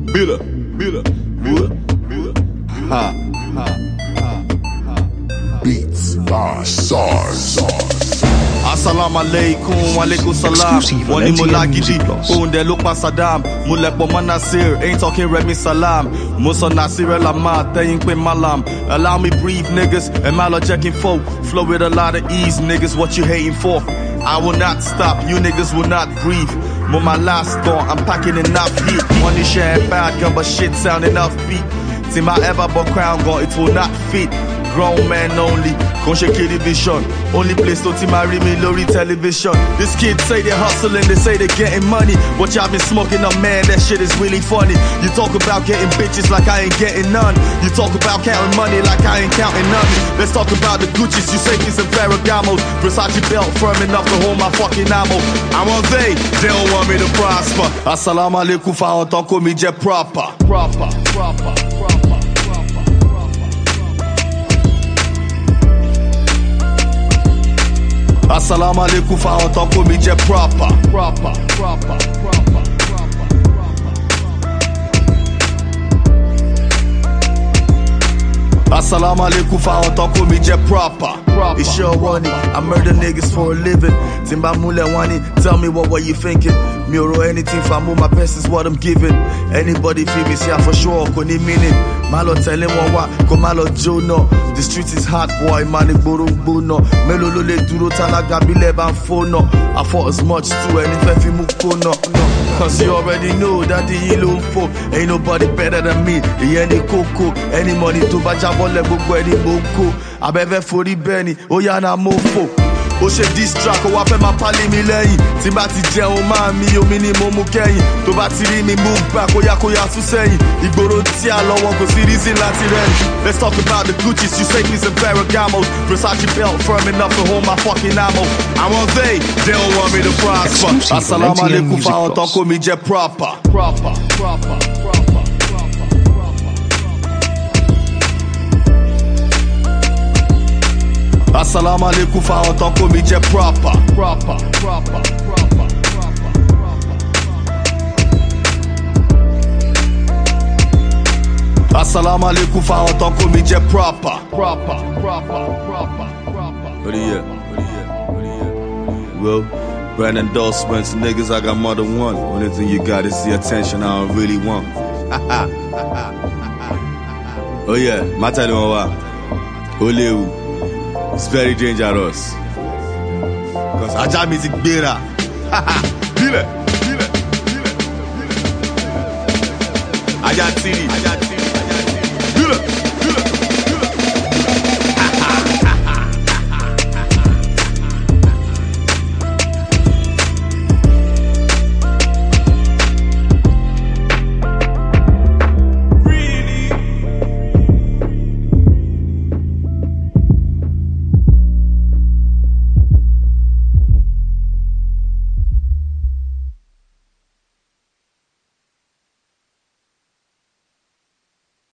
Miller. Ha. Beats by SARS. Assalamu alaikum, alaikum salam. Wani mulagidi, unde lupa Saddam. Mulekbo Manasir, ain't talking Remy Salam. Musa Nasir El Ahmad, they ain't been malam. Allow me breathe, niggas, and malo checking folk. Flow with a lot of ease, niggas, what you hating for? I will not stop, you niggas will not breathe. With my last thought, I'm packing enough heat. Money sharing bad gun, but shit sounding upbeat. See my ever but crown gun, it will not fit. Grown man only, conscious kid vision. Only place to marry me, Lori television. This kids say they're hustling, they say they're getting money. What y'all been smoking up, man, that shit is really funny. You talk about getting bitches like I ain't getting none. You talk about counting money like I ain't counting none. Let's talk about the Gucci's, you say these are Ferragamos. Versace belt firm enough to hold my fucking ammo. I want they don't want me to prosper. Assalamu alaikum, fa ontan ko mi je proper. Assalamu alaikum, fa ontan ko mi je proper. Assalamu alaikum, fa ontan ko mi je proper. It's your money, I murder niggas for a living. Timba mule wani, tell me what were you thinking? Me or anything for move, my best is what I'm giving. Anybody feel me, see for sure, koni meaning. Malo tell him what, ko malo jono. The streets is hot, boy, mani burumbu no. Melo lole duro talaga bile ban fono. I fought as much too, and if you move no. Cause you already know that the yellow for ain't nobody better than me. Any coco, any money to bajabole bugu any boko. I beve for the Benny, oh ya na mofo. O ṣe diss track, o wá fẹ́ máa pálí mi lẹ́yìn. Tí bá ti jẹun máa mi omi ni mo mú kẹ́yìn. Tó bá ti rí mi move back, kóyá tún sẹ́yìn. Ìgboro tí a lọ́wọ́ kò sí reason láti rẹ́yìn. Let's talk about the Gucci's, you say these are Ferragamos. Versace belt firm enough to hold my fucking ammo. I want they don't want me to prosper. Assalamu alaikum, fa ontan ko mi je proper. Assalamu alaikum, fa ontan ko mi je proper. Assalamu alaikum, fa ontan ko mi je proper. What do you? Well, brand endorsements, niggas, I got more than one. Only thing you got is the attention I don't really want. Oh yeah, ma tell you what. Olewu. It's very dangerous. Cause Aja music bera. Dile. Aja Tiri.